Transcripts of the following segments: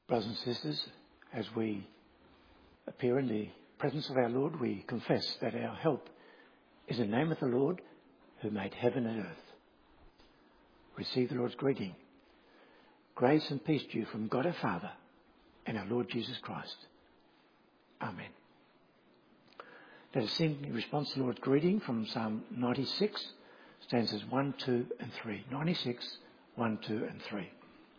Brothers and sisters, as we appear in the presence of our Lord, we confess that our help is in the name of the Lord who made heaven and earth. Receive the Lord's greeting. Grace and peace to you from God our Father and our Lord Jesus Christ. Amen. Let us sing in response to the Lord's greeting from Psalm 96, stanzas 1, 2 and 3. 96, 1, 2 and 3.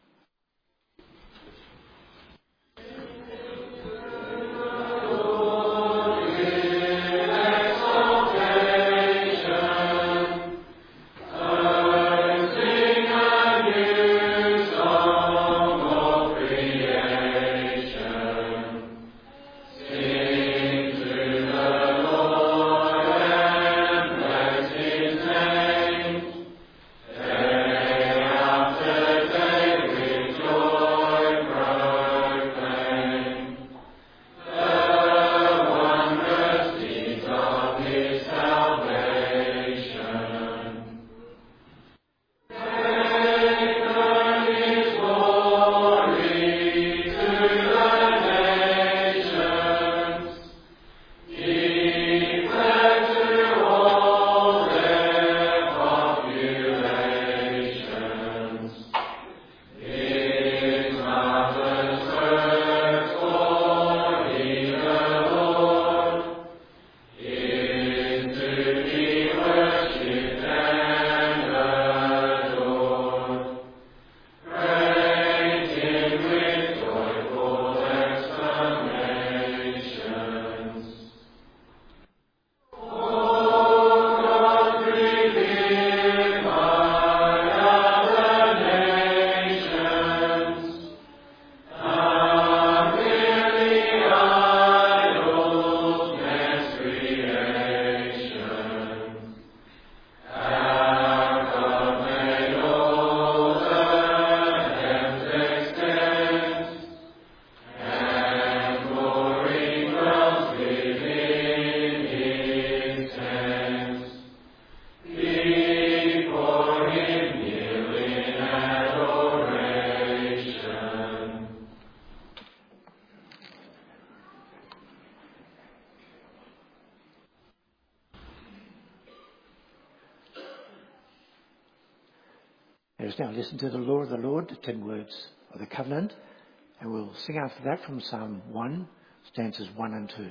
Let us now listen to the law of the Lord, the 10 words of the covenant, and we'll sing after that from Psalm 1, stanzas 1 and 2.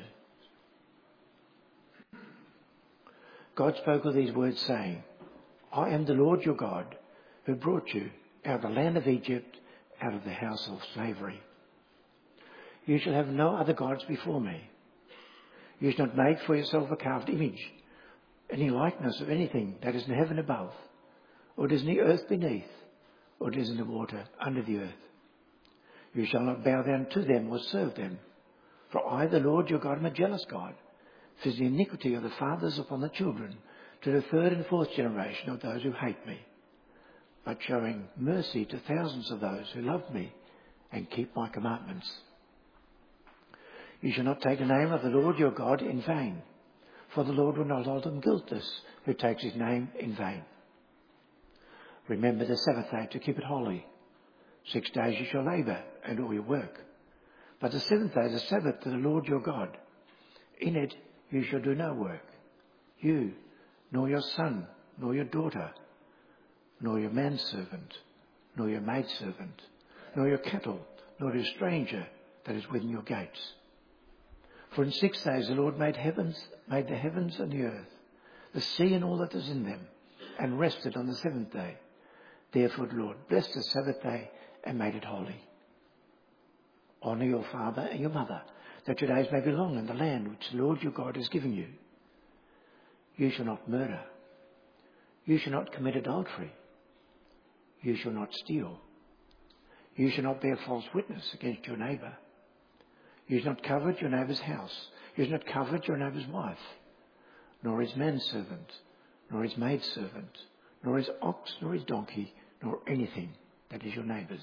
God spoke of these words, saying, I am the Lord your God, who brought you out of the land of Egypt, out of the house of slavery. You shall have no other gods before me. You shall not make for yourself a carved image, any likeness of anything that is in heaven above, or it is in the earth beneath, or it is in the water under the earth. You shall not bow down to them or serve them. For I, the Lord your God, am a jealous God, visiting the iniquity of the fathers upon the children, to the third and fourth generation of those who hate me, but showing mercy to thousands of those who love me and keep my commandments. You shall not take the name of the Lord your God in vain, for the Lord will not hold him guiltless who takes his name in vain. Remember the Sabbath day to keep it holy. 6 days you shall labour and all your work. But the seventh day is a Sabbath to the Lord your God. In it you shall do no work, you, nor your son, nor your daughter, nor your manservant, nor your maidservant, nor your cattle, nor your stranger that is within your gates. For in 6 days the Lord made the heavens and the earth, the sea and all that is in them, and rested on the seventh day. Therefore the Lord blessed the Sabbath day and made it holy. Honour your father and your mother, that your days may be long in the land which the Lord your God has given you. You shall not murder. You shall not commit adultery. You shall not steal. You shall not bear false witness against your neighbour. You shall not covet your neighbour's house. You shall not covet your neighbour's wife, nor his manservant, nor his maidservant, nor his ox, nor his donkey, nor anything that is your neighbour's.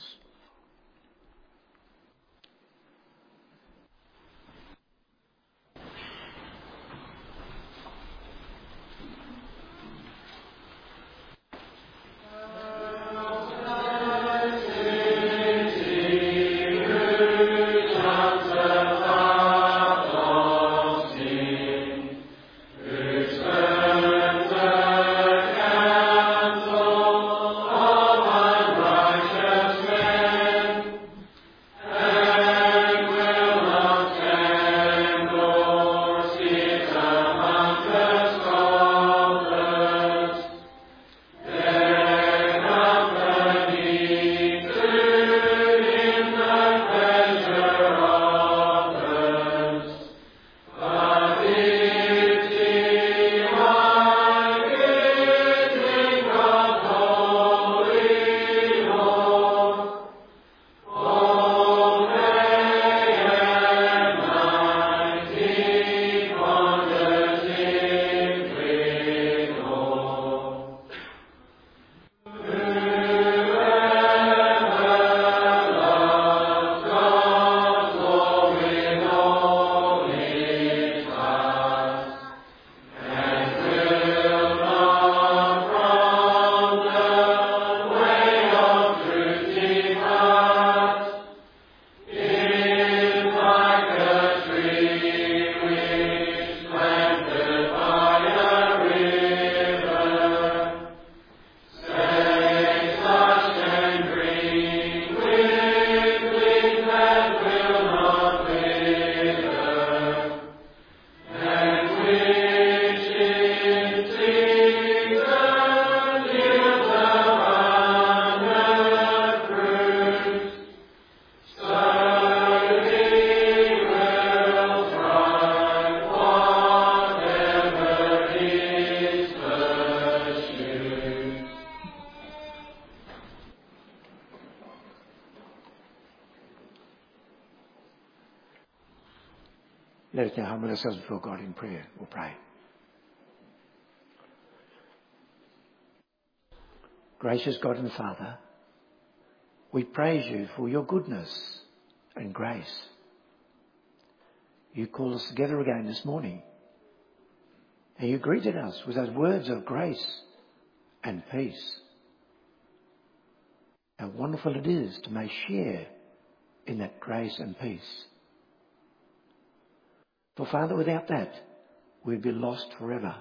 Let us now humble ourselves before God in prayer. We'll pray. Gracious God and Father, we praise you for your goodness and grace. You called us together again this morning, and you greeted us with those words of grace and peace. How wonderful it is to may share in that grace and peace. For Father, without that, we'd be lost forever.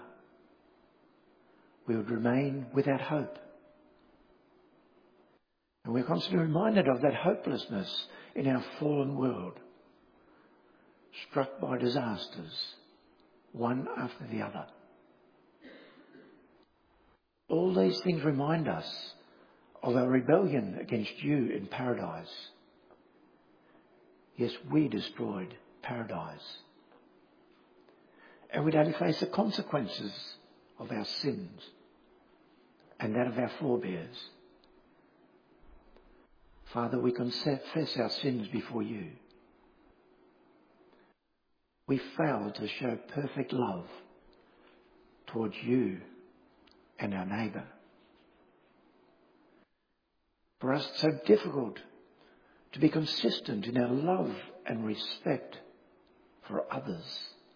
We would remain without hope. And we're constantly reminded of that hopelessness in our fallen world, struck by disasters, one after the other. All these things remind us of our rebellion against you in paradise. Yes, we destroyed paradise. And we'd only face the consequences of our sins and that of our forebears. Father, we confess our sins before you. We failed to show perfect love towards you and our neighbour. For us, it's so difficult to be consistent in our love and respect for others.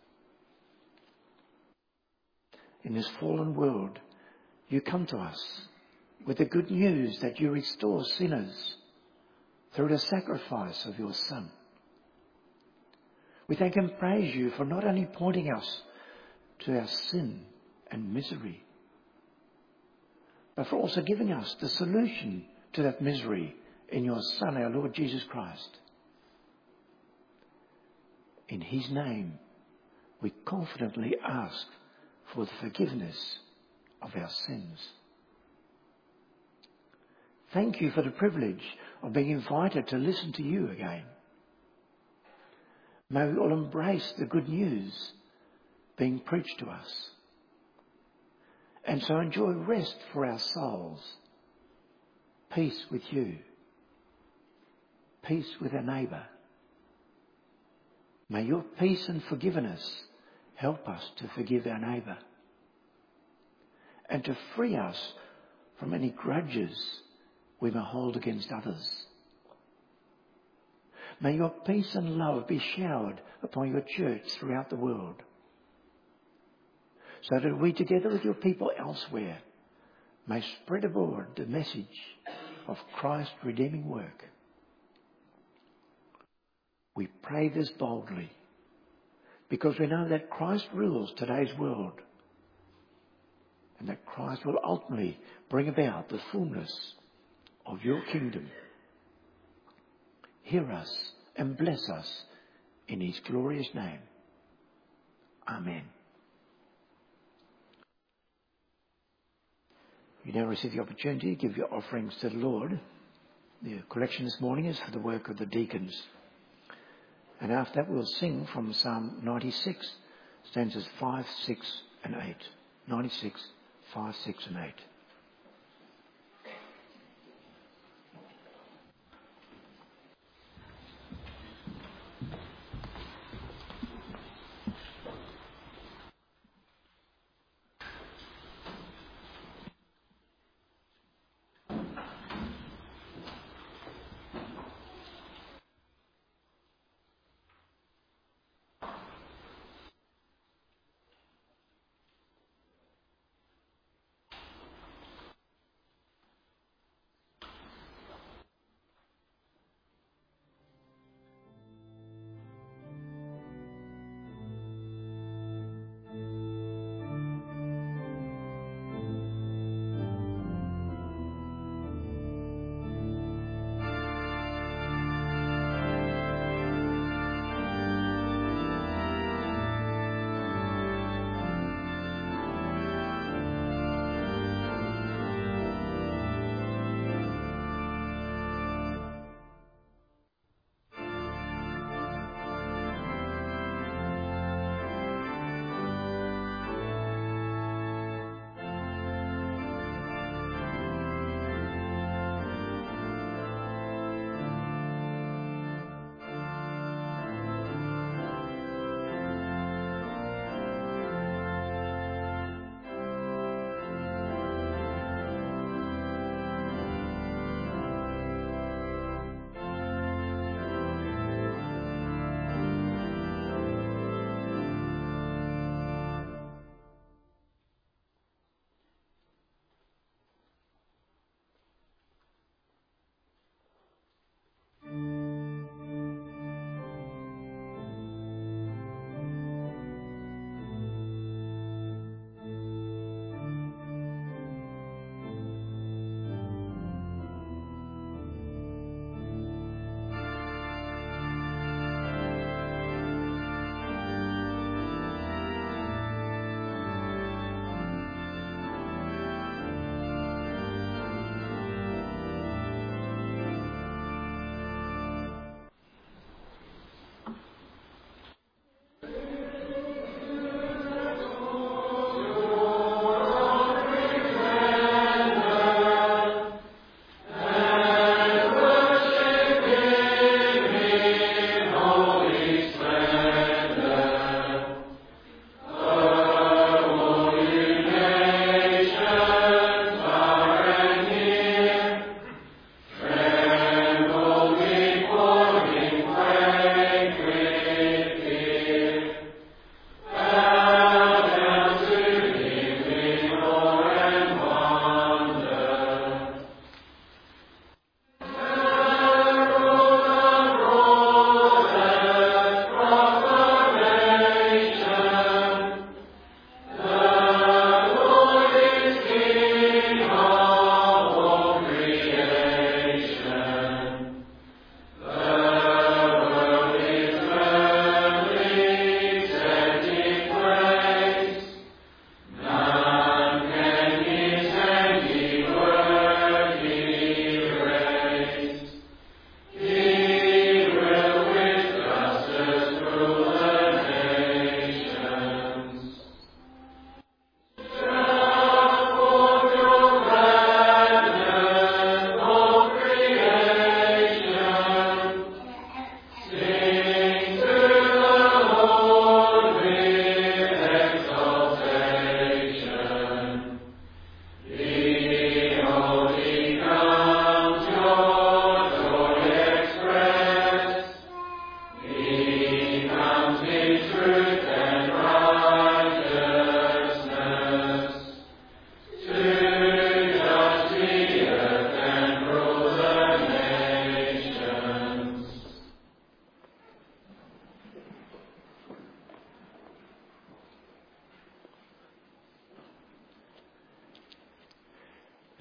In this fallen world, you come to us with the good news that you restore sinners through the sacrifice of your Son. We thank and praise you for not only pointing us to our sin and misery, but for also giving us the solution to that misery in your Son, our Lord Jesus Christ. In his name, we confidently ask for the forgiveness of our sins. Thank you for the privilege of being invited to listen to you again. May we all embrace the good news being preached to us, and so enjoy rest for our souls, peace with you, peace with our neighbour. May your peace and forgiveness help us to forgive our neighbour, and to free us from any grudges we may hold against others. May your peace and love be showered upon your church throughout the world, so that we, together with your people elsewhere, may spread abroad the message of Christ's redeeming work. We pray this boldly because we know that Christ rules today's world, and that Christ will ultimately bring about the fullness of your kingdom. Hear us and bless us in his glorious name. Amen. You now receive the opportunity to give your offerings to the Lord. The collection this morning is for the work of the deacons. And after that we'll sing from Psalm 96, stanzas 5, 6 and 8. 96, 5, 6 and 8.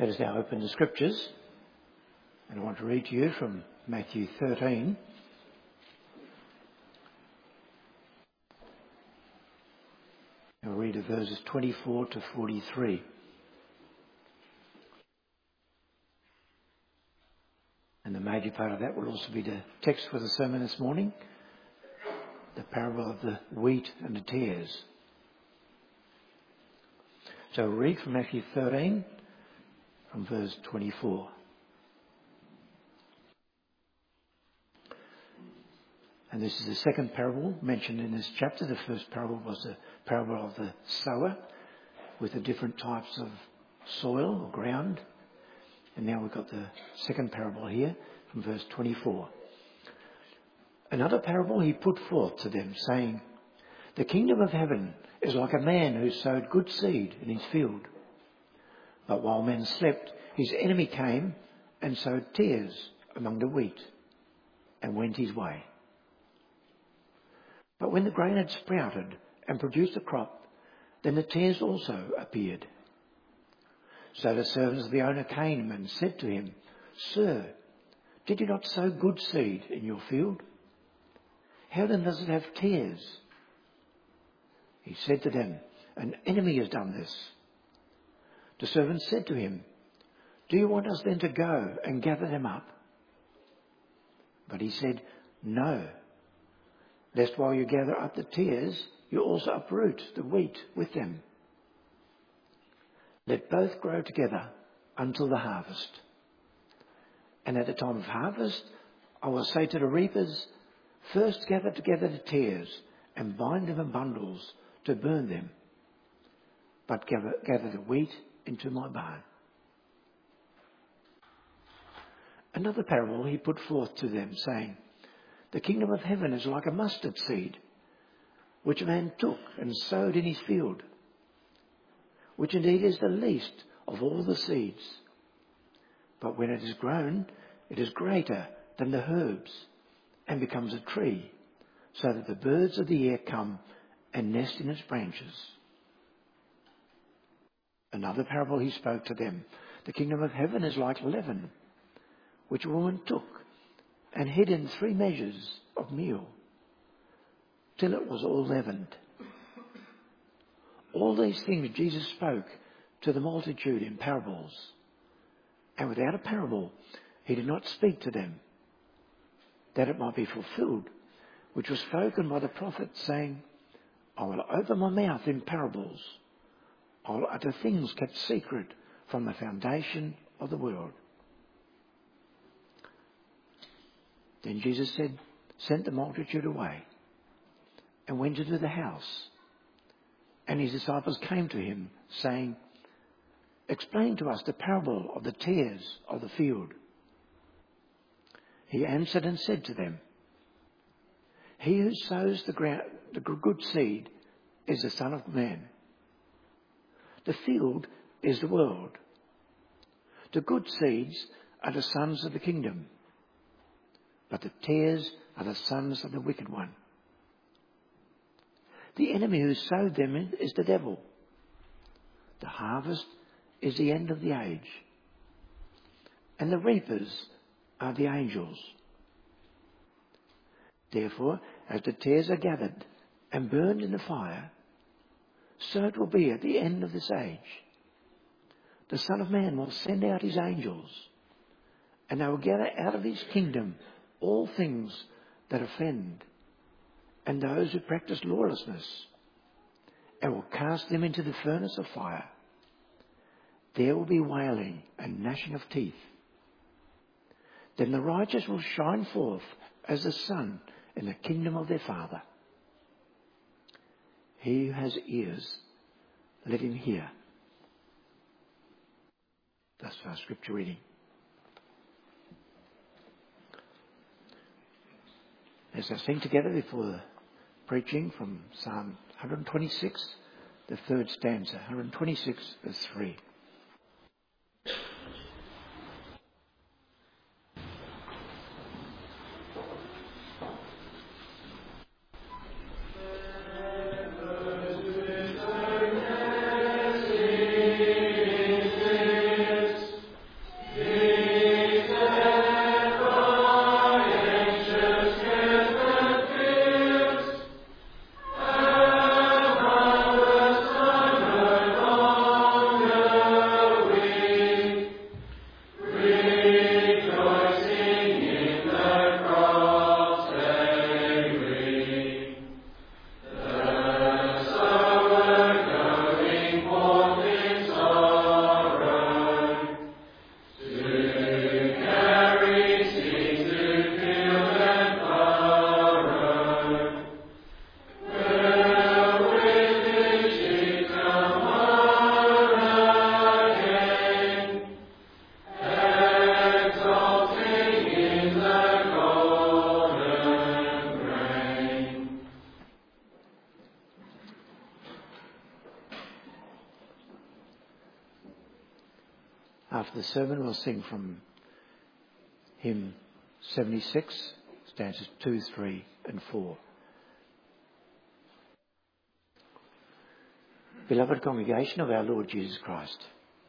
Let us now open the Scriptures, and I want to read to you from Matthew 13. I'll read verses 24 to 43. And the major part of that will also be the text for the sermon this morning, the parable of the wheat and the tares. So I'll read from Matthew 13, from verse 24. And this is the second parable mentioned in this chapter. The first parable was the parable of the sower with the different types of soil or ground. And now we've got the second parable here from verse 24. Another parable he put forth to them, saying, "The kingdom of heaven is like a man who sowed good seed in his field. But while men slept, his enemy came and sowed tares among the wheat and went his way. But when the grain had sprouted and produced a crop, then the tares also appeared. So the servants of the owner came and said to him, 'Sir, did you not sow good seed in your field? How then does it have tares?' He said to them, 'An enemy has done this.' The servants said to him, 'Do you want us then to go and gather them up?' But he said, 'No, lest while you gather up the tares, you also uproot the wheat with them. Let both grow together until the harvest. And at the time of harvest, I will say to the reapers, first gather together the tares and bind them in bundles to burn them, but gather the wheat into my barn.' Another parable he put forth to them, saying, 'The kingdom of heaven is like a mustard seed, which a man took and sowed in his field, which indeed is the least of all the seeds. But when it is grown, it is greater than the herbs and becomes a tree, so that the birds of the air come and nest in its branches.' Another parable he spoke to them, 'The kingdom of heaven is like leaven, which a woman took and hid in 3 measures of meal, till it was all leavened.' All these things Jesus spoke to the multitude in parables, and without a parable he did not speak to them, that it might be fulfilled, which was spoken by the prophet, saying, 'I will open my mouth in parables. I will utter things kept secret from the foundation of the world.' Then Jesus sent the multitude away and went into the house. And his disciples came to him, saying, 'Explain to us the parable of the tares of the field.' He answered and said to them, 'He who sows the good seed is the Son of Man. The field is the world. The good seeds are the sons of the kingdom, but the tares are the sons of the wicked one. The enemy who sowed them is the devil. The harvest is the end of the age, and the reapers are the angels. Therefore, as the tares are gathered and burned in the fire, so it will be at the end of this age. The Son of Man will send out his angels, and they will gather out of his kingdom all things that offend, and those who practice lawlessness, and will cast them into the furnace of fire. There will be wailing and gnashing of teeth. Then the righteous will shine forth as the sun in the kingdom of their Father. He who has ears, let him hear.'" That's our scripture reading. As I sing together before the preaching from Psalm 126, the 3rd stanza, 126 verse 3. sermon, we'll sing from hymn 76, stanzas 2, 3 and 4. Beloved congregation of our Lord Jesus Christ,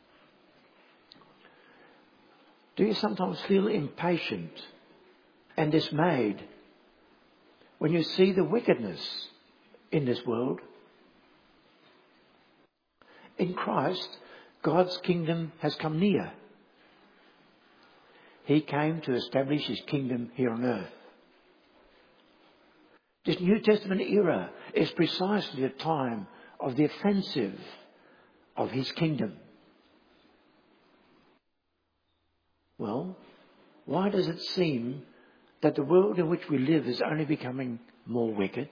do you sometimes feel impatient and dismayed when you see the wickedness in this world? In Christ, God's kingdom has come near. He came to establish his kingdom here on earth. This New Testament era is precisely the time of the offensive of his kingdom. Well, why does it seem that the world in which we live is only becoming more wicked?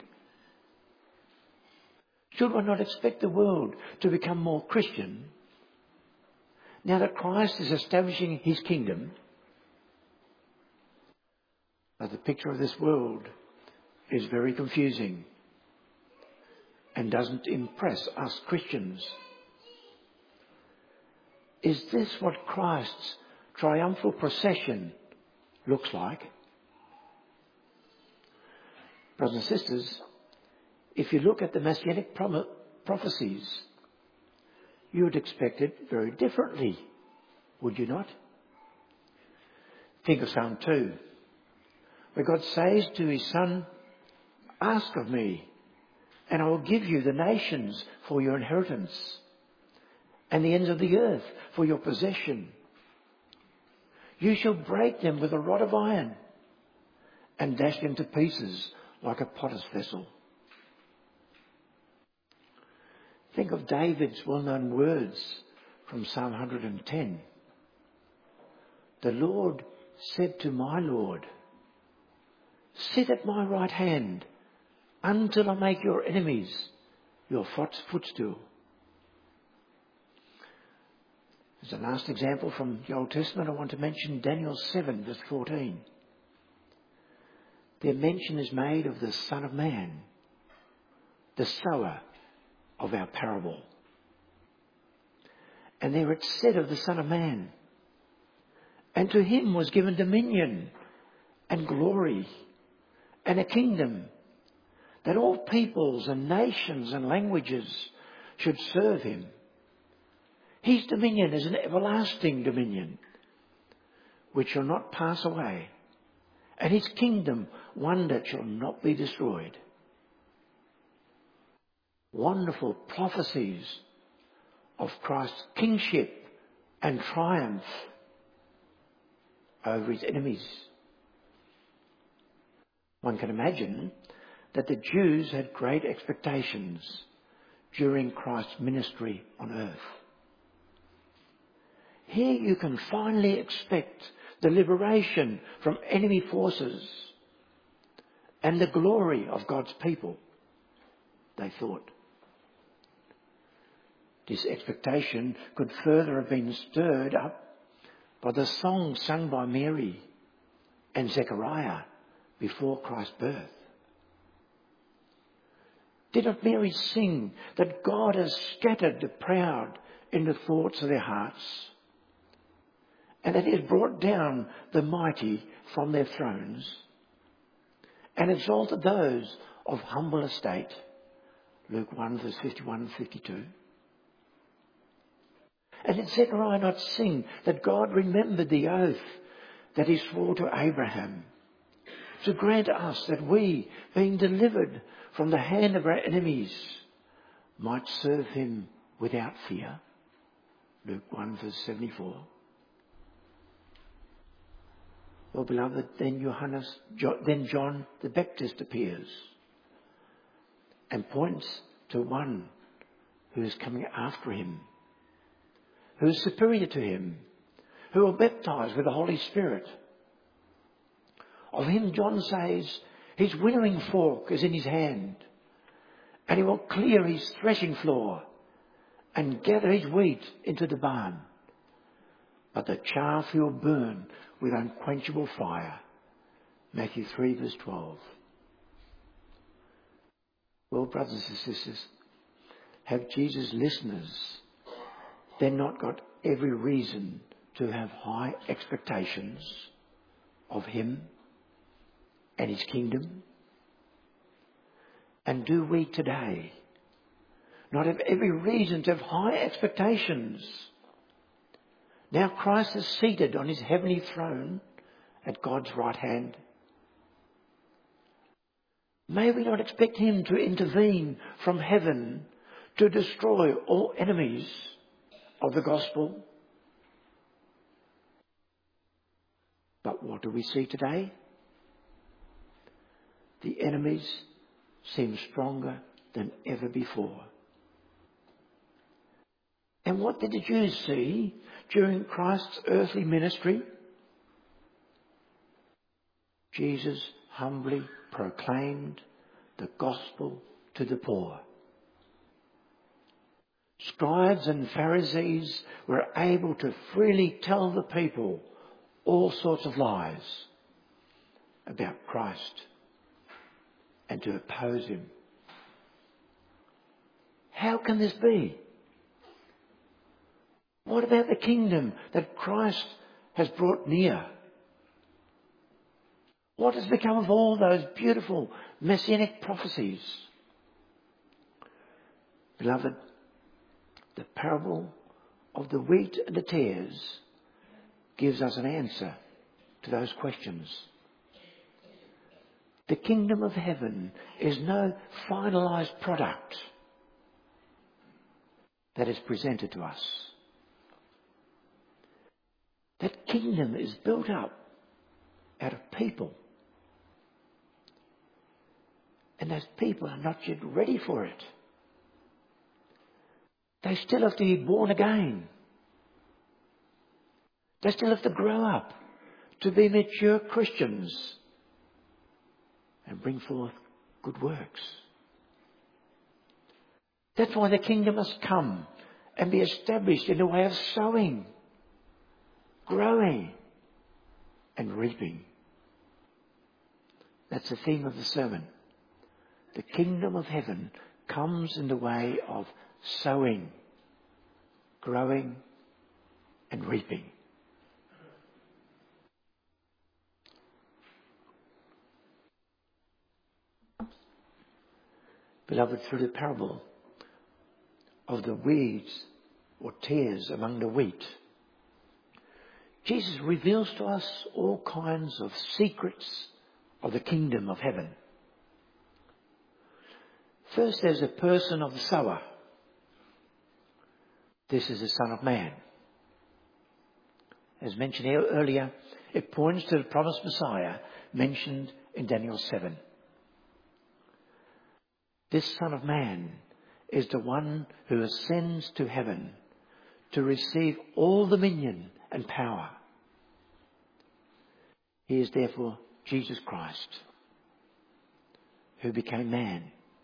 Should one not expect the world to become more Christian now that Christ is establishing his kingdom? But the picture of this world is very confusing and doesn't impress us Christians. Is this what Christ's triumphal procession looks like? Brothers and sisters, if you look at the Messianic prophecies, you would expect it very differently, would you not? Think of Psalm 2, where God says to his Son, "Ask of me, and I will give you the nations for your inheritance, and the ends of the earth for your possession. You shall break them with a rod of iron, and dash them to pieces like a potter's vessel." Think of David's well-known words from Psalm 110. "The Lord said to my Lord, 'Sit at my right hand until I make your enemies your footstool.'" As a last example from the Old Testament, I want to mention Daniel 7, verse 14. Their mention is made of the Son of Man, the sower of our parable. And there it's said of the Son of Man, "And to him was given dominion and glory and a kingdom, that all peoples and nations and languages should serve him. His dominion is an everlasting dominion, which shall not pass away, and his kingdom one that shall not be destroyed." Wonderful prophecies of Christ's kingship and triumph over his enemies. One can imagine that the Jews had great expectations during Christ's ministry on earth. Here you can finally expect the liberation from enemy forces and the glory of God's people, they thought. This expectation could further have been stirred up by the song sung by Mary and Zechariah before Christ's birth. Did not Mary sing that God has scattered the proud in the thoughts of their hearts, and that he has brought down the mighty from their thrones, and exalted those of humble estate? Luke 1, verse 51 and 52. And did Zechariah not sing that God remembered the oath that he swore to Abraham, to grant us that we, being delivered from the hand of our enemies, might serve him without fear? Luke 1, verse 74. Well, beloved, then John the Baptist appears and points to one who is coming after him, who is superior to him, who will baptize with the Holy Spirit. Of him, John says, his winnowing fork is in his hand, and he will clear his threshing floor and gather his wheat into the barn, but the chaff he will burn with unquenchable fire. Matthew 3, verse 12. Well, brothers and sisters, have Jesus' listeners then not got every reason to have high expectations of him and his kingdom? And do we today not have every reason to have high expectations? Now Christ is seated on his heavenly throne at God's right hand. May we not expect him to intervene from heaven to destroy all enemies of the gospel? But what do we see today? The enemies seem stronger than ever before. And what did the Jews see during Christ's earthly ministry? Jesus humbly proclaimed the gospel to the poor. Scribes and Pharisees were able to freely tell the people all sorts of lies about Christ and to oppose him. How can this be? What about the kingdom that Christ has brought near? What has become of all those beautiful messianic prophecies? Beloved, the parable of the wheat and the tares gives us an answer to those questions. The kingdom of heaven is no finalised product that is presented to us. That kingdom is built up out of people. And those people are not yet ready for it. They still have to be born again. They still have to grow up to be mature Christians and bring forth good works. That's why the kingdom must come and be established in a way of sowing, growing and reaping. That's the theme of the sermon. The kingdom of heaven comes in the way of sowing, growing and reaping. Beloved, through the parable of the weeds or tares among the wheat, Jesus reveals to us all kinds of secrets of the kingdom of heaven. First, there's a person of the sower. This is the Son of Man. As mentioned earlier, it points to the promised Messiah mentioned in Daniel 7. This Son of Man is the one who ascends to heaven to receive all dominion and power. He is therefore Jesus Christ, who became man,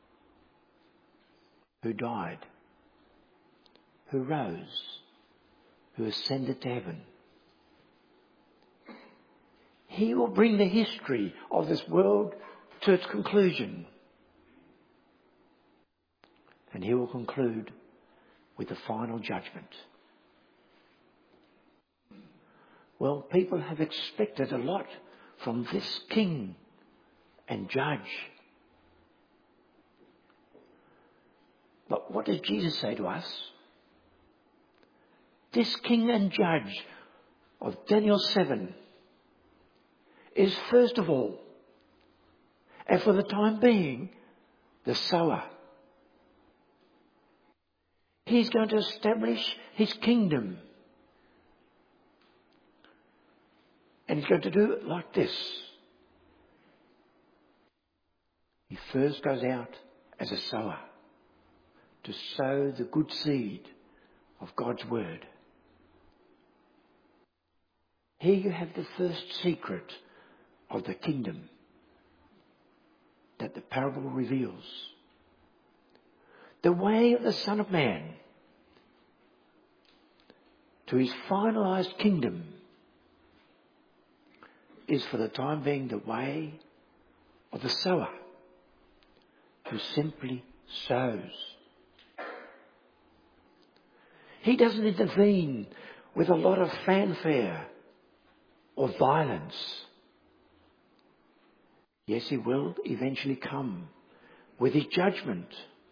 who died, who rose, who ascended to heaven. He will bring the history of this world to its conclusion. And he will conclude with the final judgment. Well, people have expected a lot from this king and judge. But what does Jesus say to us? This king and judge of Daniel 7 is first of all, and for the time being, the sower. He's going to establish his kingdom. And he's going to do it like this. He first goes out as a sower to sow the good seed of God's word. Here you have the first secret of the kingdom that the parable reveals. The way of the Son of Man to his finalized kingdom is for the time being the way of the sower who simply sows. He doesn't intervene with a lot of fanfare or violence. Yes, he will eventually come with his judgment.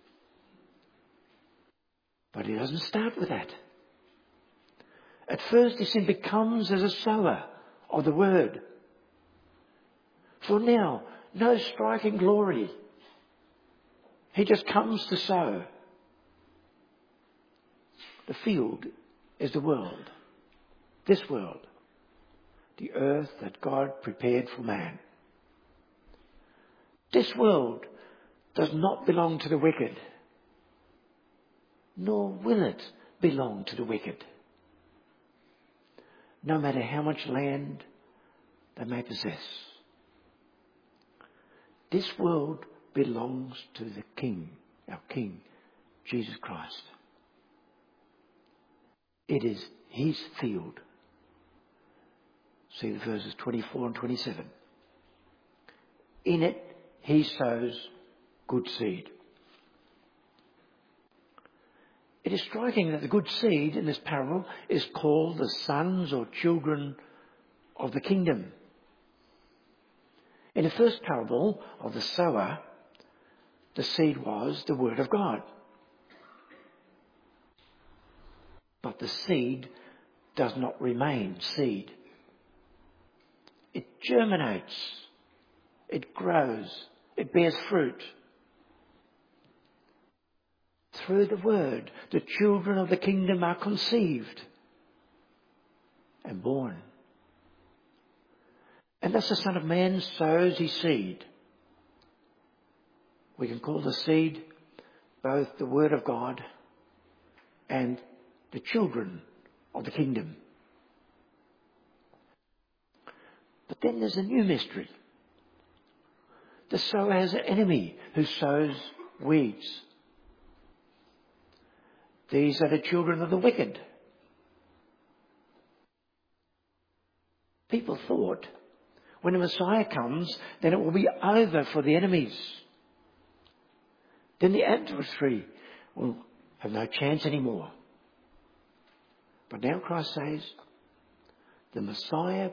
But he doesn't start with that. At first he simply comes as a sower of the word. For now, no striking glory. He just comes to sow. The field is the world. This world. The earth that God prepared for man. This world does not belong to the wicked, nor will it belong to the wicked, no matter how much land they may possess. This world belongs to the King, our King, Jesus Christ. It is his field. See the verses 24 and 27. In it he sows good seed. It is striking that the good seed in this parable is called the sons or children of the kingdom. In the first parable of the sower, the seed was the word of God. But the seed does not remain seed. It germinates. It grows. It bears fruit. Through the word, the children of the kingdom are conceived and born. And thus the Son of Man sows his seed. We can call the seed both the word of God and the children of the kingdom. But then there's a new mystery. The sower has an enemy who sows weeds. These are the children of the wicked. People thought when the Messiah comes, then it will be over for the enemies. Then the adversary will have no chance anymore. But now Christ says, the Messiah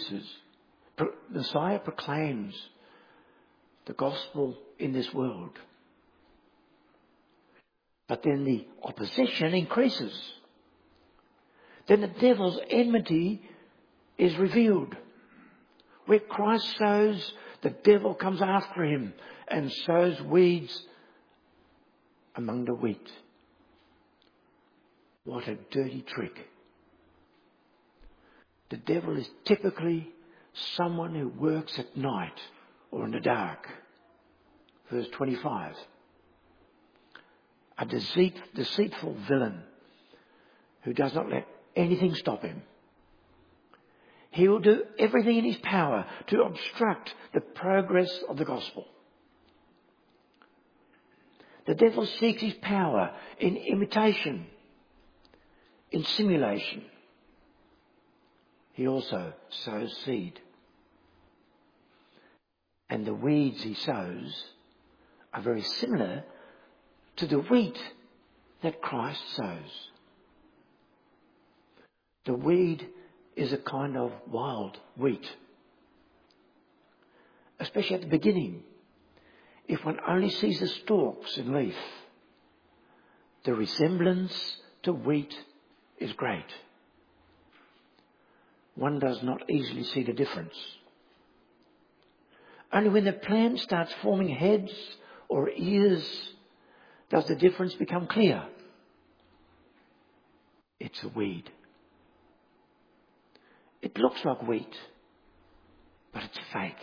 proclaims the gospel in this world. But then the opposition increases. Then the devil's enmity is revealed. Where Christ sows, the devil comes after him and sows weeds among the wheat. What a dirty trick. The devil is typically someone who works at night or in the dark. Verse 25. A deceitful villain who does not let anything stop him. He will do everything in his power to obstruct the progress of the gospel. The devil seeks his power in imitation, in simulation. He also sows seed. And the weeds he sows are very similar to the wheat that Christ sows. The weed is a kind of wild wheat. Especially at the beginning. If one only sees the stalks and leaf, the resemblance to wheat is great. One does not easily see the difference. Only when the plant starts forming heads or ears does the difference become clear. It's a weed. It looks like wheat, but it's fake.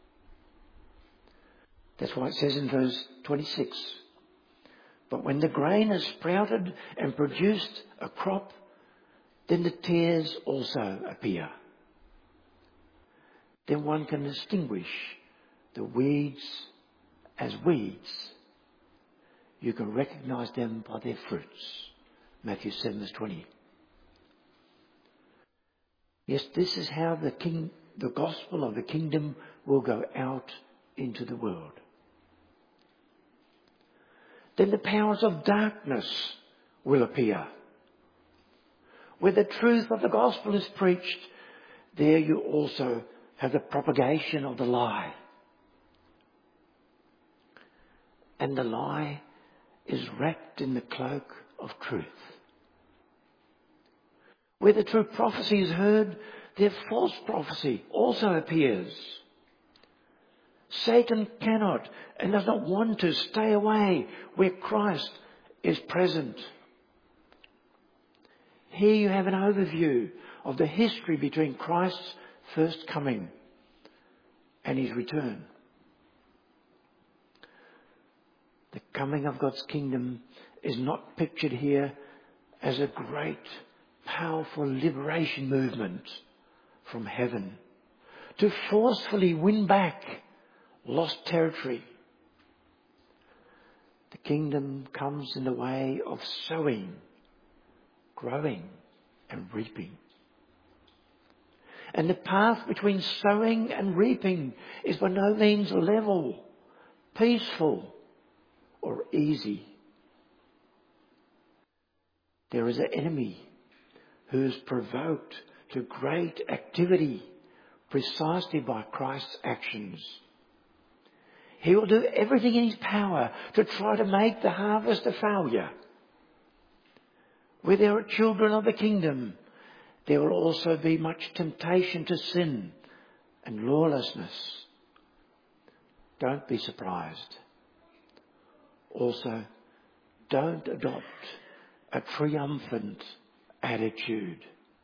That's why it says in verse 26, but when the grain has sprouted and produced a crop, then the tares also appear. Then one can distinguish the weeds as weeds. You can recognize them by their fruits. Matthew 7 verse 20. Yes, this is how the gospel of the kingdom will go out into the world. Then the powers of darkness will appear. Where the truth of the gospel is preached, there you also have the propagation of the lie. And the lie is wrapped in the cloak of truth. Where the true prophecy is heard, their false prophecy also appears. Satan cannot and does not want to stay away where Christ is present. Here you have an overview of the history between Christ's first coming and his return. The coming of God's kingdom is not pictured here as a great, powerful liberation movement from heaven to forcefully win back lost territory. The kingdom comes in the way of sowing, growing and reaping. And the path between sowing and reaping is by no means level, peaceful or easy. There is an enemy who is provoked to great activity precisely by Christ's actions. He will do everything in his power to try to make the harvest a failure. Where there are children of the kingdom, there will also be much temptation to sin and lawlessness. Don't be surprised. Also, don't adopt a triumphant attitude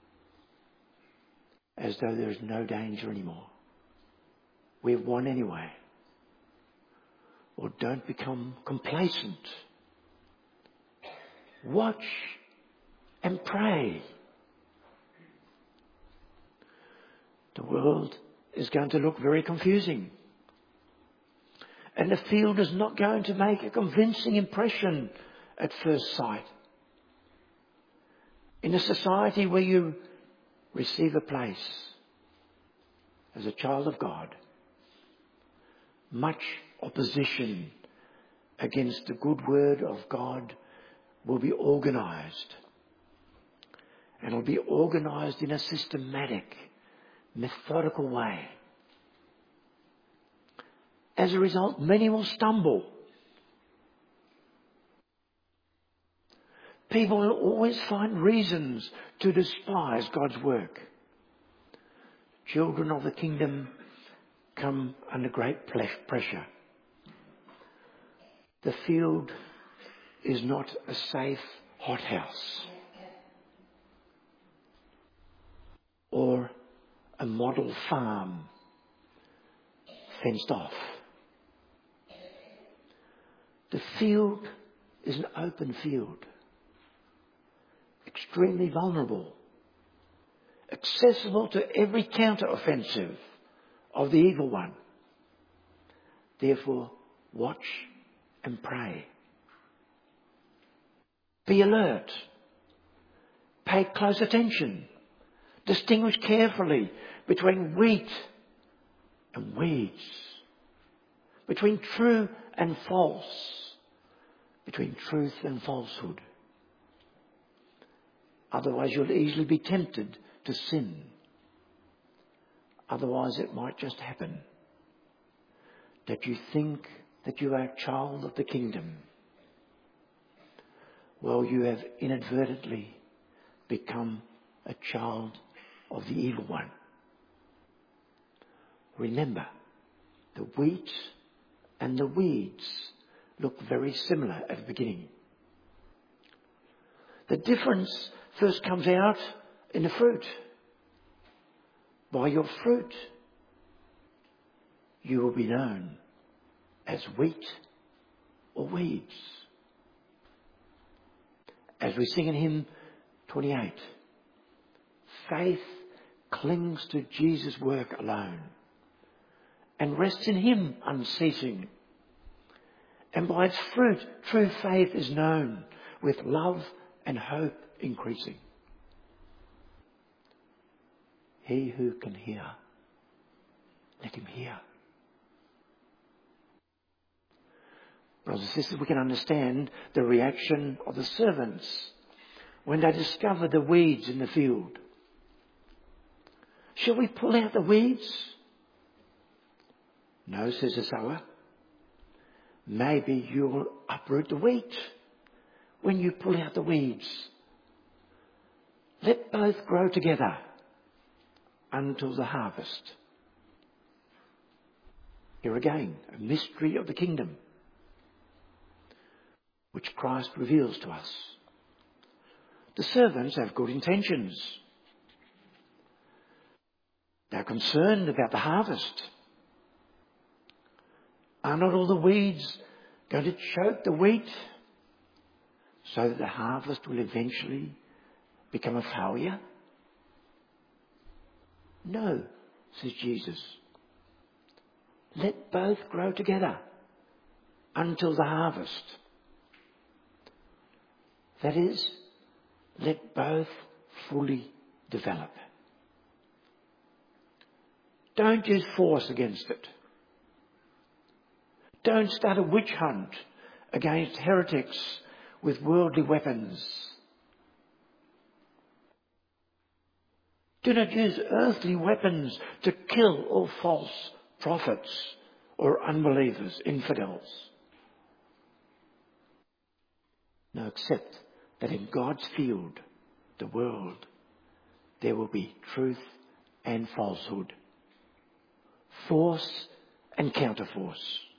as though there is no danger anymore. We've won anyway. Or don't become complacent. Watch and pray. The world is going to look very confusing. And the field is not going to make a convincing impression at first sight. In a society where you receive a place as a child of God, much opposition against the good word of God will be organised. And it will be organised in a systematic, methodical way. As a result, many will stumble. People will always find reasons to despise God's work. Children of the kingdom come under great pressure. The field is not a safe hothouse or a model farm fenced off. The field is an open field, extremely vulnerable, accessible to every counter-offensive of the evil one. Therefore, watch and pray. Be alert. Pay close attention. Distinguish carefully between wheat and weeds, between true and false, between truth and falsehood. Otherwise, you'll easily be tempted to sin. Otherwise, it might just happen that you think that you are a child of the kingdom. Well, you have inadvertently become a child of the evil one. Remember, the wheat and the weeds look very similar at the beginning. The difference first comes out in the fruit. By your fruit, you will be known as wheat or weeds. As we sing in hymn 28, faith clings to Jesus' work alone and rests in him unceasing. And by its fruit, true faith is known, with love and hope increasing. He who can hear, let him hear. Brothers and sisters, we can understand the reaction of the servants when they discover the weeds in the field? Shall we pull out the weeds? No, says the sower. Maybe you'll uproot the wheat when you pull out the weeds. Let both grow together until the harvest. Here again, a mystery of the kingdom, which Christ reveals to us. The servants have good intentions. They're concerned about the harvest. Are not all the weeds going to choke the wheat so that the harvest will eventually become a failure? No, says Jesus. Let both grow together until the harvest. That is, let both fully develop. Don't use force against it. Don't start a witch hunt against heretics with worldly weapons. Do not use earthly weapons to kill all false prophets or unbelievers, infidels. No, except that in God's field, the world, there will be truth and falsehood, force and counterforce.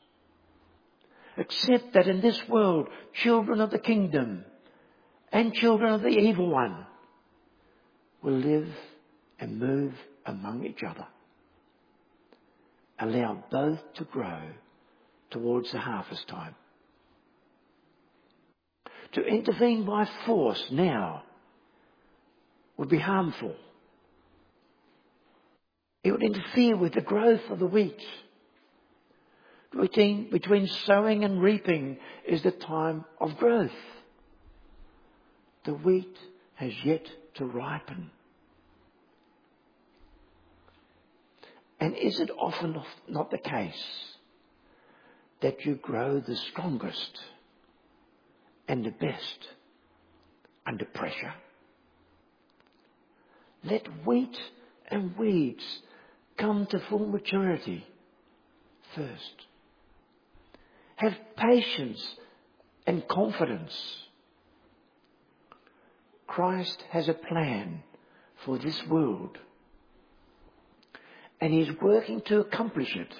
Except that in this world, children of the kingdom and children of the evil one will live and move among each other. Allow both to grow towards the harvest time. To intervene by force now would be harmful. It would interfere with the growth of the wheat. Between sowing and reaping is the time of growth. The wheat has yet to ripen. And is it often not the case that you grow the strongest and the best under pressure? Let wheat and weeds come to full maturity first. Have patience and confidence. Christ has a plan for this world, and He is working to accomplish it.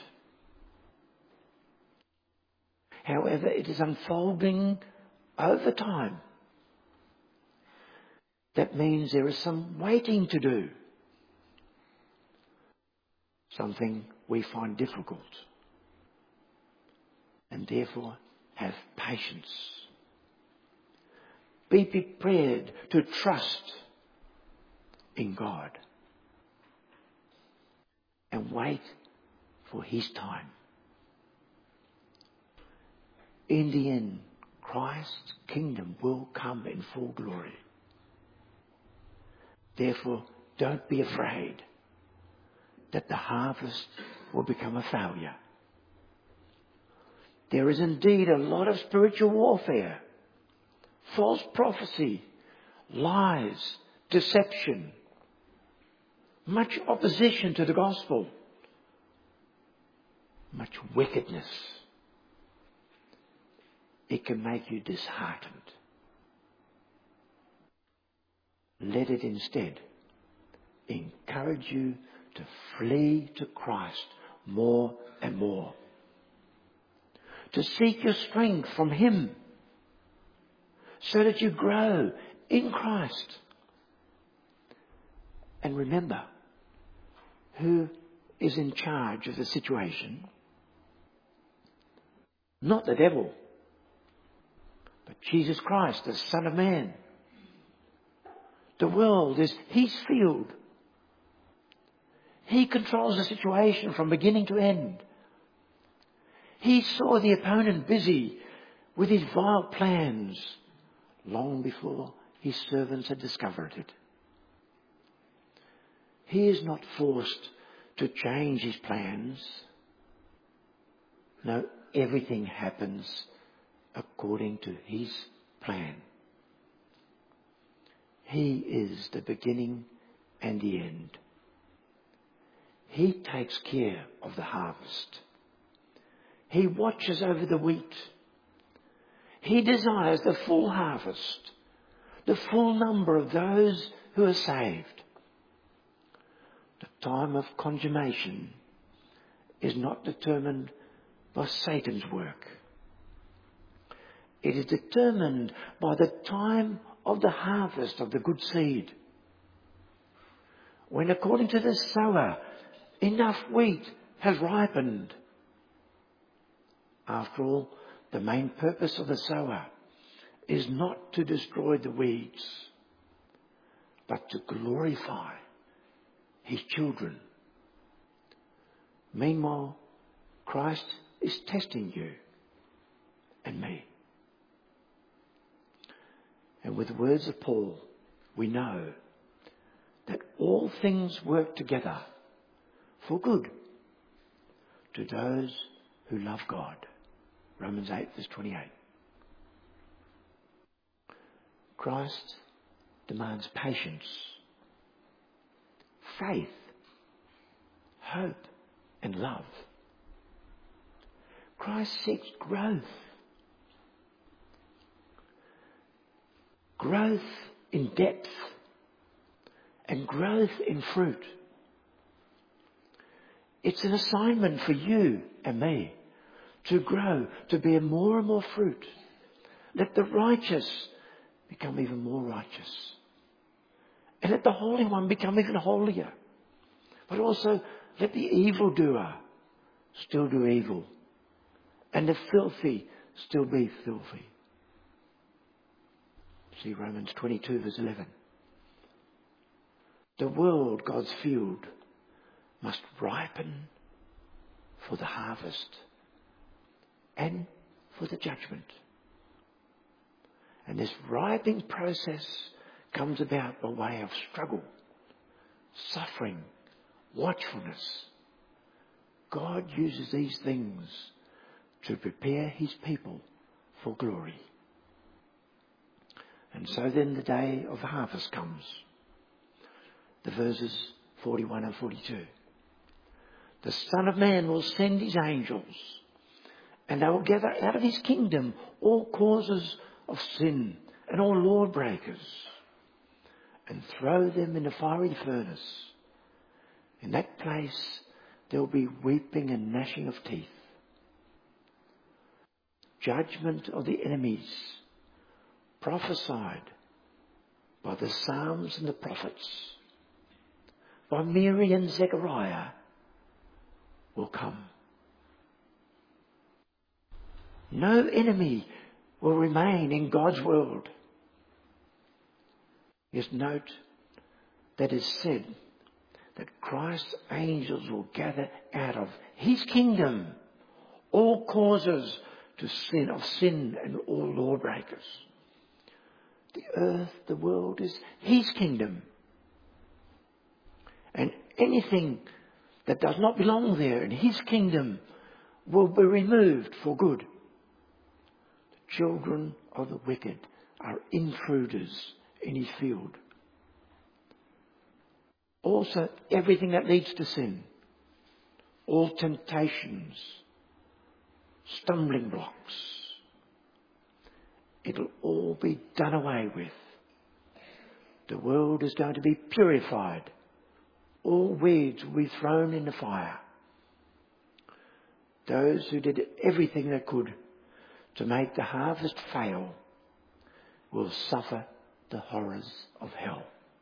However, it is unfolding over time. That means there is some waiting to do, something we find difficult, and therefore have patience. Be prepared to trust in God and wait for His time. In the end, Christ's kingdom will come in full glory. Therefore, don't be afraid that the harvest will become a failure. There is indeed a lot of spiritual warfare, false prophecy, lies, deception, much opposition to the gospel, much wickedness. It can make you disheartened. Let it instead encourage you to flee to Christ more and more, to seek your strength from Him so that you grow in Christ. And remember, who is in charge of the situation? Not the devil, but Jesus Christ, the Son of Man. The world is His field. He controls the situation from beginning to end. He saw the opponent busy with his vile plans long before His servants had discovered it. He is not forced to change His plans. No, everything happens according to His plan. He is the beginning and the end. He takes care of the harvest. He watches over the wheat. He desires the full harvest, the full number of those who are saved. The time of consummation is not determined by Satan's work. It is determined by the time of the harvest of the good seed. When, according to the sower, enough wheat has ripened. After all, the main purpose of the sower is not to destroy the weeds, but to glorify his children. Meanwhile, Christ is testing you and me. And with the words of Paul, we know that all things work together for good to those who love God. Romans 8 verse 28. Christ demands patience, faith, hope and love. Christ seeks growth. Growth in depth and growth in fruit. It's an assignment for you and me to grow, to bear more and more fruit. Let the righteous become even more righteous. And let the Holy One become even holier. But also let the evildoer still do evil. And the filthy still be filthy. See Romans 22 verse 11. The world, God's field, must ripen for the harvest and for the judgment. And this ripening process comes about by way of struggle, suffering, watchfulness. God uses these things to prepare his people for glory. And so then the day of harvest comes. The verses 41 and 42. The Son of Man will send his angels, and they will gather out of his kingdom all causes of sin and all lawbreakers, and throw them in the fiery furnace. In that place there will be weeping and gnashing of teeth. Judgment of the enemies prophesied by the Psalms and the prophets, by Mary and Zechariah, will come. No enemy will remain in God's world. Yes, note that it is said that Christ's angels will gather out of his kingdom all causes of sin and all lawbreakers. The earth, the world is his kingdom. And anything that does not belong there in his kingdom will be removed for good. The children of the wicked are intruders in his field. Also, everything that leads to sin, all temptations, stumbling blocks, it'll all be done away with. The world is going to be purified. All weeds will be thrown in the fire. Those who did everything they could to make the harvest fail will suffer the horrors of hell.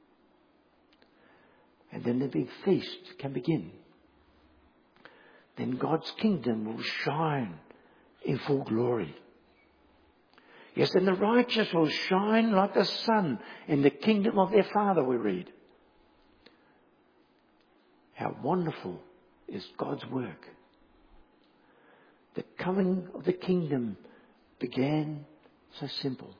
And then the big feast can begin. Then God's kingdom will shine in full glory. Yes, and the righteous will shine like the sun in the kingdom of their Father, we read. How wonderful is God's work. The coming of the kingdom began so simple.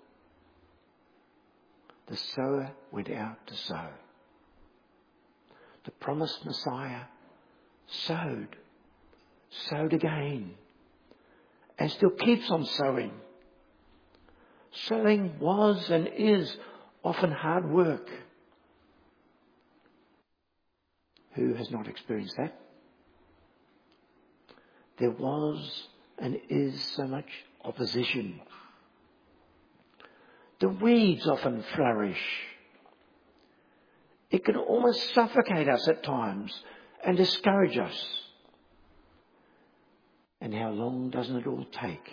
The sower went out to sow. The promised Messiah sowed again, and still keeps on sowing. Sowing was and is often hard work. Who has not experienced that? There was and is so much opposition. The weeds often flourish. It can almost suffocate us at times and discourage us. And how long doesn't it all take?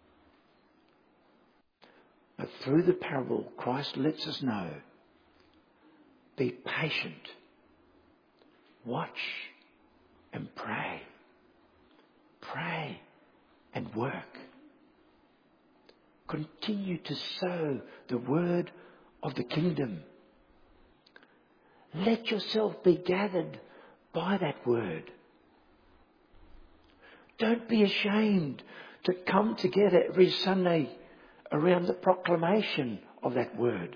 But through the parable, Christ lets us know, be patient, watch and pray. Pray and work. Continue to sow the word of the kingdom. Let yourself be gathered by that word. Don't be ashamed to come together every Sunday around the proclamation of that word.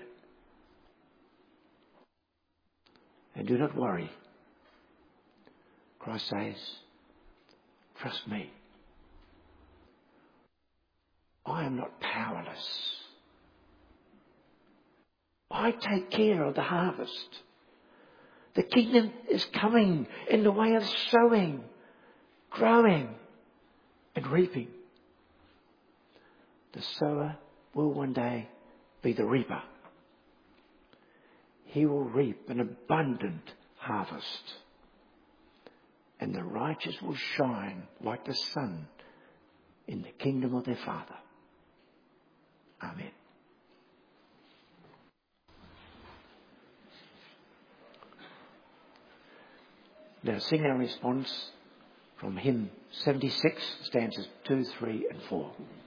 And do not worry. Christ says, trust me. I am not powerless. I take care of the harvest. The kingdom is coming in the way of sowing, growing and reaping. The sower will one day be the reaper. He will reap an abundant harvest. And the righteous will shine like the sun in the kingdom of their Father. Amen. Let us sing our response from hymn 76, stanzas 2, 3 and 4.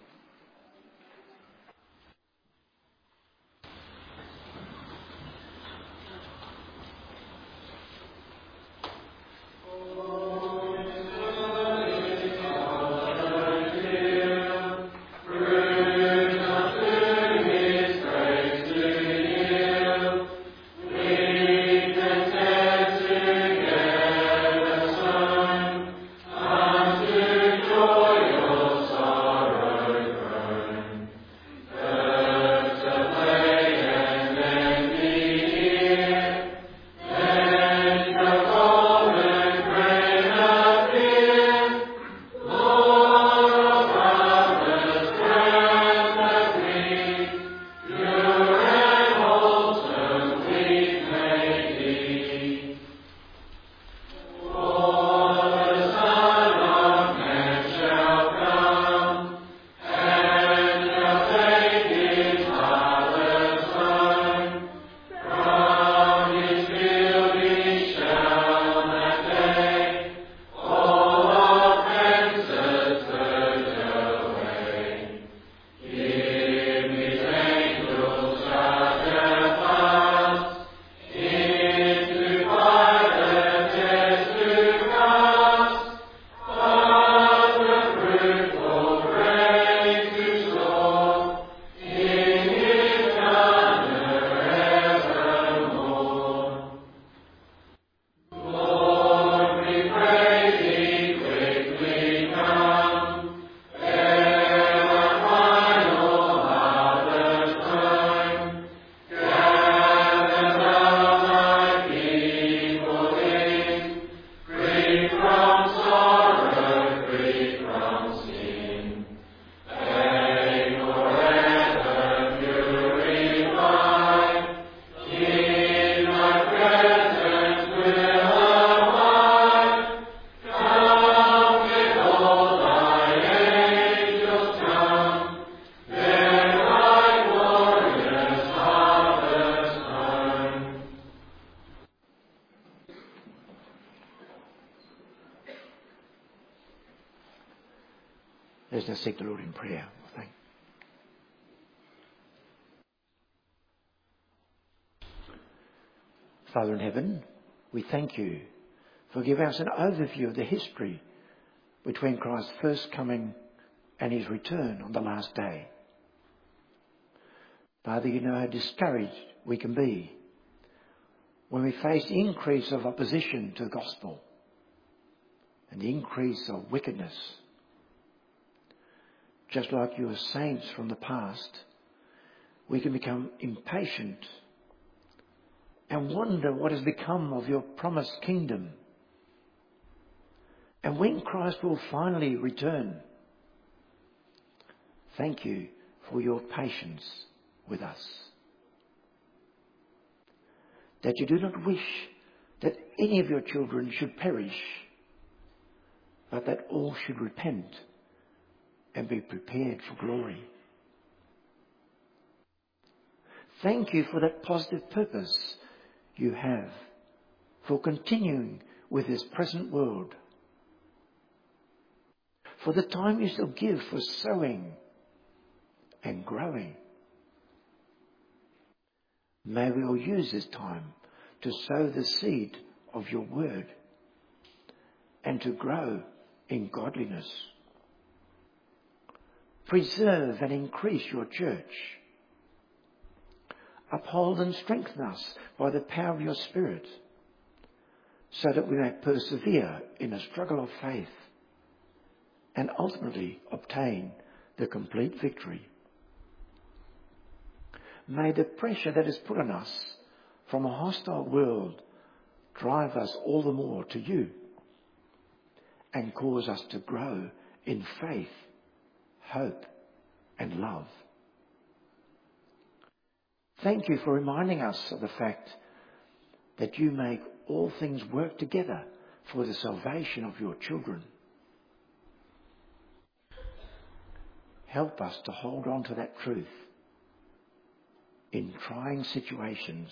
Let's now seek the Lord in prayer. Thank Father in heaven, we thank you for giving us an overview of the history between Christ's first coming and his return on the last day. Father, you know how discouraged we can be when we face the increase of opposition to the gospel and the increase of wickedness. Just like your saints from the past, we can become impatient and wonder what has become of your promised kingdom, and when Christ will finally return. Thank you for your patience with us. That you do not wish that any of your children should perish, but that all should repent and be prepared for glory. Thank you for that positive purpose you have for continuing with this present world, for the time you still give for sowing and growing. May we all use this time to sow the seed of your word and to grow in godliness. Preserve and increase your church. Uphold and strengthen us by the power of your Spirit, so that we may persevere in a struggle of faith and ultimately obtain the complete victory. May the pressure that is put on us from a hostile world drive us all the more to you and cause us to grow in faith, hope, and love. Thank you for reminding us of the fact that you make all things work together for the salvation of your children. Help us to hold on to that truth in trying situations.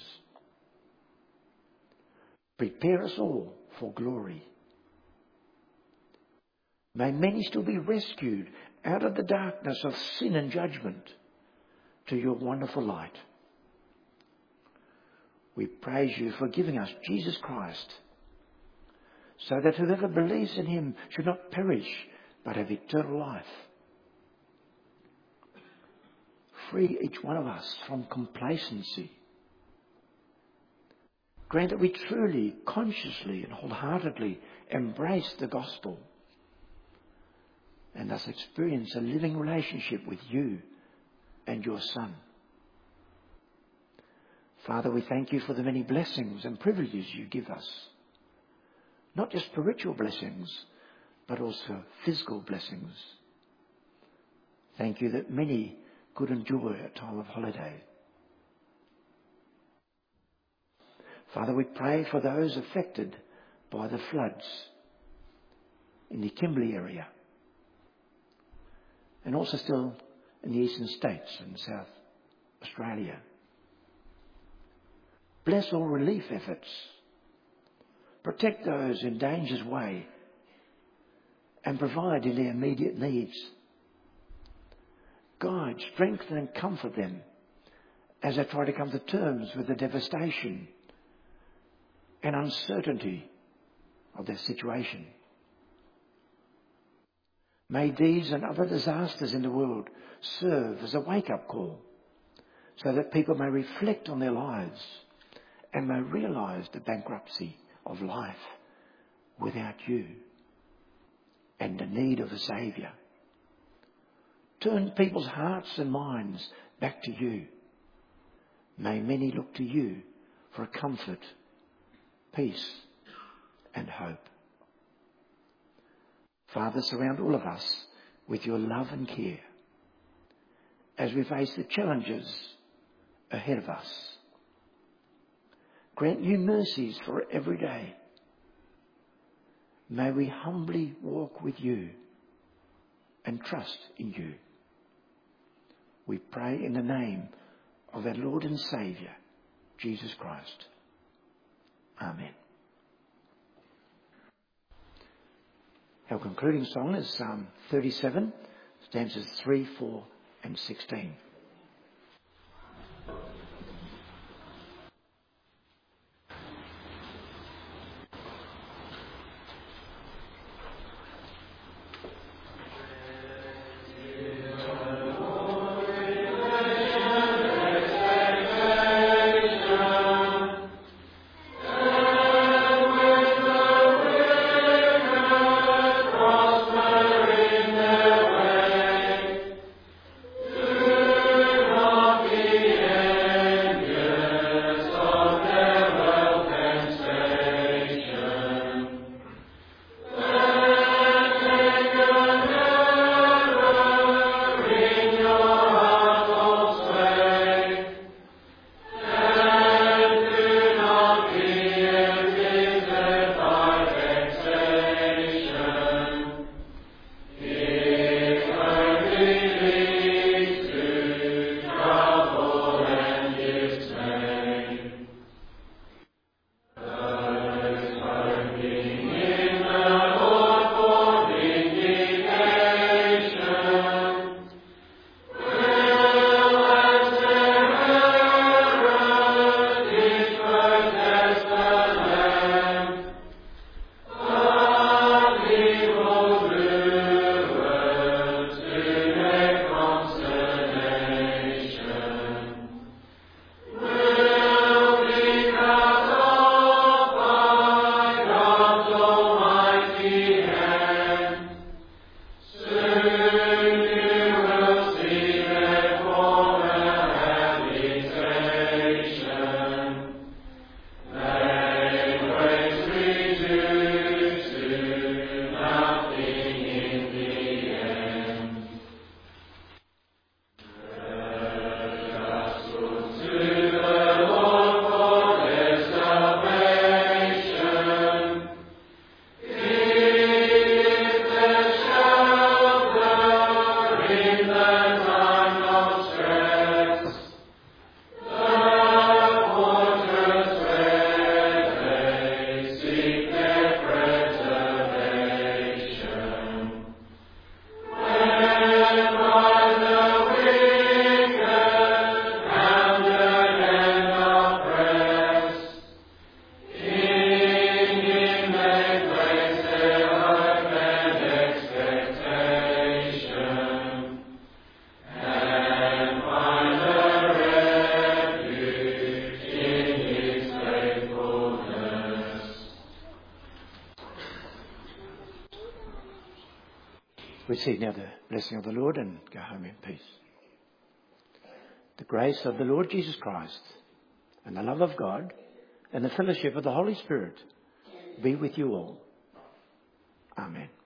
Prepare us all for glory. May many still be rescued out of the darkness of sin and judgment to your wonderful light. We praise you for giving us Jesus Christ, so that whoever believes in him should not perish, but have eternal life. Free each one of us from complacency. Grant that we truly, consciously and wholeheartedly embrace the gospel and thus experience a living relationship with you and your Son. Father, we thank you for the many blessings and privileges you give us. Not just spiritual blessings, but also physical blessings. Thank you that many could enjoy a time of holiday. Father, we pray for those affected by the floods in the Kimberley area and also still in the eastern states and South Australia. Bless all relief efforts. Protect those in danger's way and provide in their immediate needs. Guide, strengthen and comfort them as they try to come to terms with the devastation and uncertainty of their situation. May these and other disasters in the world serve as a wake-up call so that people may reflect on their lives and may realise the bankruptcy of life without you and the need of a Saviour. Turn people's hearts and minds back to you. May many look to you for comfort, peace and hope. Father, surround all of us with your love and care as we face the challenges ahead of us. Grant new mercies for every day. May we humbly walk with you and trust in you. We pray in the name of our Lord and Saviour, Jesus Christ. Amen. Our concluding song is Psalm 37, stanzas 3, 4 and 16. Amen. Receive now the blessing of the Lord and go home in peace. The grace of the Lord Jesus Christ and the love of God and the fellowship of the Holy Spirit be with you all. Amen.